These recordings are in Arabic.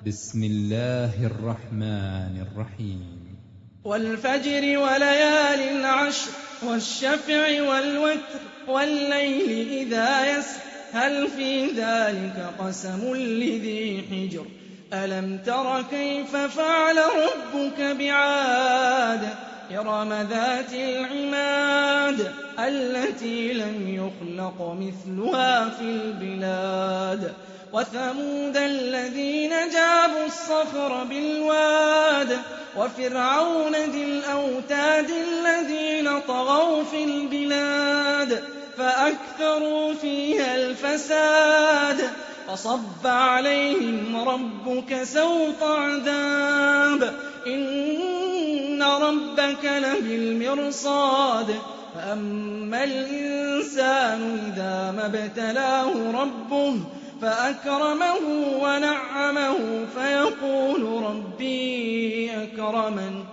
بسم الله الرحمن الرحيم والفجر وليال عشر والشفع والوتر والليل إذا يسر هل في ذلك قسم لذي حجر ألم تر كيف فعل ربك بعاد إرم ذات العماد التي لم يخلق مثلها في البلاد وثمود الذين جابوا الصخر بالواد وفرعون ذي الأوتاد الذين طغوا في البلاد فأكثروا فيها الفساد فصب عليهم ربك سوط عذاب إن ربك لبالمرصاد فأما الإنسان إذا ما ابتلاه ربه فأكرمه ونعمه فيقول ربي أكرمن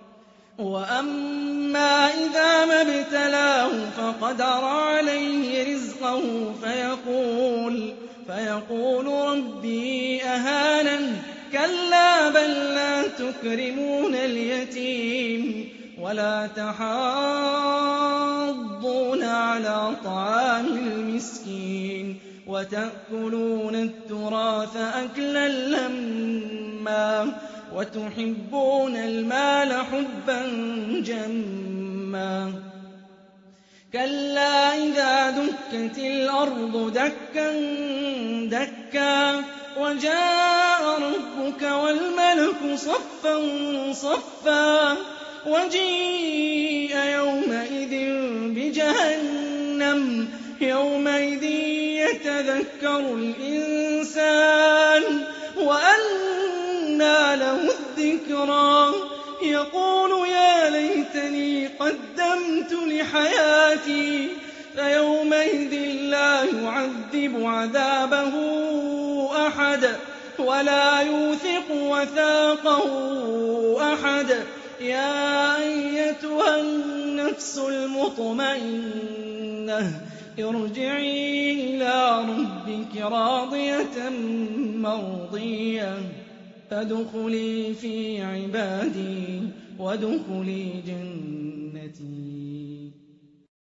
وأما إذا ما ابتلاه فقدر عليه رزقه فيقول ربي أهانن كلا بل لا تكرمون اليتيم ولا تحاضون على طعام المسكين وتأكلون التراث أكلا لما وتحبون المال حبا جما كلا إذا دكت الأرض دكا دكا وجاء ربك والملك صفا صفا وجيء يومئذ بجهنم يومئذ يتذكر الإنسان وأنى له الذكرى يقول يا ليتني قدمت لحياتي فيومئذ لا يعذب عذابه أحد ولا يوثق وثاقه أحد يا أيتها النفس المطمئنة ارجعي إلى ربك راضية مرضية فادخلي في عبادي وادخلي جنتي.